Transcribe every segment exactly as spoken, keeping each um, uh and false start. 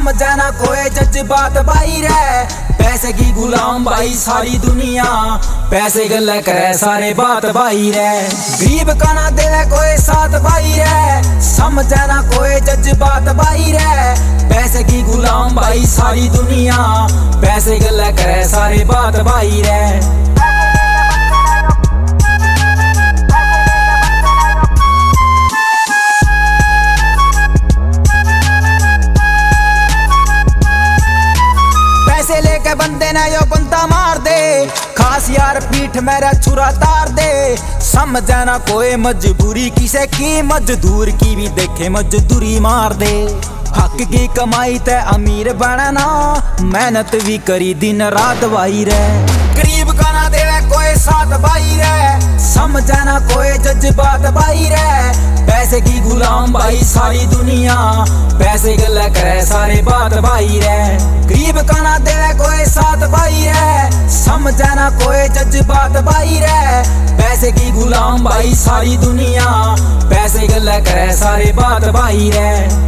समझे ना कोई जज्बात भाई रे, पैसे की गुलाम भाई सारी दुनिया, पैसे गल्ला करे सारे बात भाई रे। गरीब का ना देवे कोई साथ भाई रे, समझे ना कोई जज्बात भाई रे, पैसे की गुलाम भाई सारी दुनिया, पैसे गल्ला करे सारे बात भाई रे। लेके बंदे ने यो बंदा मार दे, खास यार पीठ मेरा छुरा तार दे। समझे ना कोई मजबूरी किसे की, मजदूर की भी देखे मजदूरी मार दे। हक की कमाई ते अमीर बनना, मेहनत भी करी दिन रात भाई रे। गरीब का ना देवे कोई साथ भाई रे, समझे ना कोई जज्बात भाई रे, पैसे की गुलाम भाई सारी दुनिया, पैसे गल्ला करे सारे बात भाई रे। गरीब का ना देवे कोई साथ भाई रे, समझे ना कोई जज्बात भाई रे, पैसे की गुलाम भाई सारी दुनिया, पैसे गल्ला करे सारे बात भाई रे।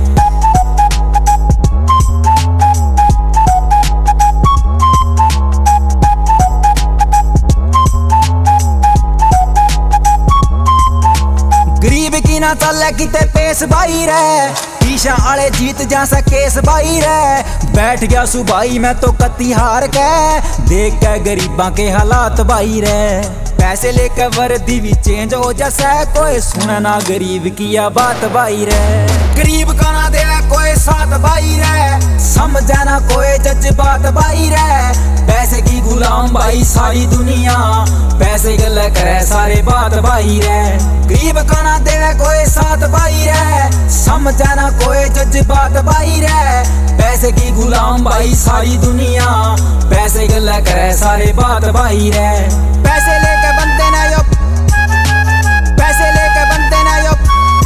गरीब की ना चले किते पेश भाई रे, पीछा आले जीत जैसा केस भाई रे। बैठ गया सुभाई मैं तो कत्ती हार के, देख के गरीबा के हालात भाई रे। पैसे लेकर वर्दी भी चेंज हो जैसे, कोई सुने ना गरीब की या बात भाई रे। गरीब का ना दे कोई साथ भाई रे, समझे ना कोई जज्बात भाई रे, पैसे की गुलाम भाई सारी दुनिया, पैसे गल्ला करे सारे बात भाई रे। गरीब का ना दे कोई साथ भाई रे, समझे ना कोई जज्बात भाई रे, पैसे की गुलाम भाई सारी दुनिया, पैसे गल्ला करे सारे बात भाई रे। पैसे लेके बंदे ना यो, पैसे लेके बंदे ना यो,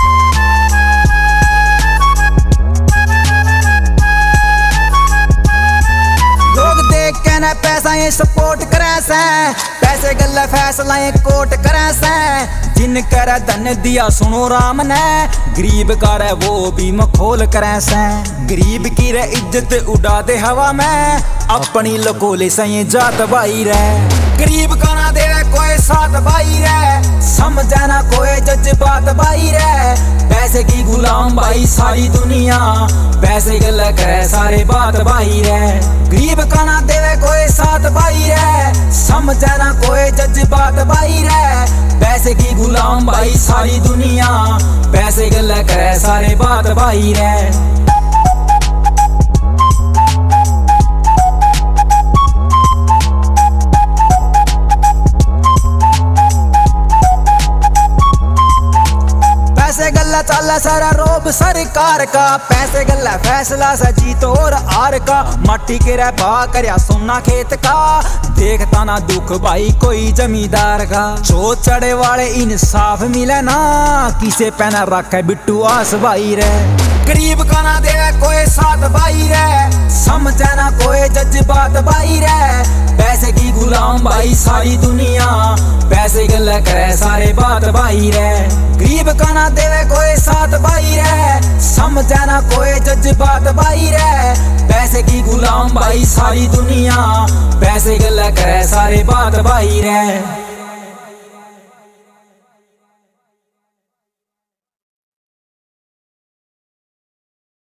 लोग देख के ना पैसा ये सपोर्ट करे से, पैसे गल्ला फैसला ये कोर्ट करे से। जिन करे धन दिया सुनो राम ने, गरीब का रे वो भी मखोल करे से। गरीब की रे इज्जत उड़ा दे हवा में, अपनी लकोले से ये जात भाई रे। गरीब का ना दे कोई साथ भाई रे, समझे ना कोई जज्बात भाई रे, पैसे की गुलाम भाई सारी दुनिया, पैसे गल्ला करे सारे बात भाई रे। गरीब का ना दे कोई साथ भाई रे, समझे ना कोई जज्बात भाई रे, पैसे की गुलाम भाई सारी दुनिया, पैसे गल्ला करे सारे बात भाई रे। पैसे गल्ला चला सारा रोब सरकार का, पैसे गल्ला फैसला सा जीत और हार का। मट्टी के रे भा करया सोना खेत का, देखता ना दुख भाई कोई जमींदार का। जो चढ़े वाले इंसाफ मिले ना, किसे पहना रखे बिट्टू आस भाई रे। गरीब का ना दे कोई साथ भाई रे, समझे ना कोई जज्बात भाई रे, पैसे की गुलाम भाई सारी दुनिया, पैसे गल्ला करे सारे बात भाई रे। गरीब का ना दे कोई साथ भाई रे, समझे ना कोई जज्बात भाई रे, पैसे की गुलाम भाई सारी दुनिया, पैसे गल्ला करे सारे बात भाई रे।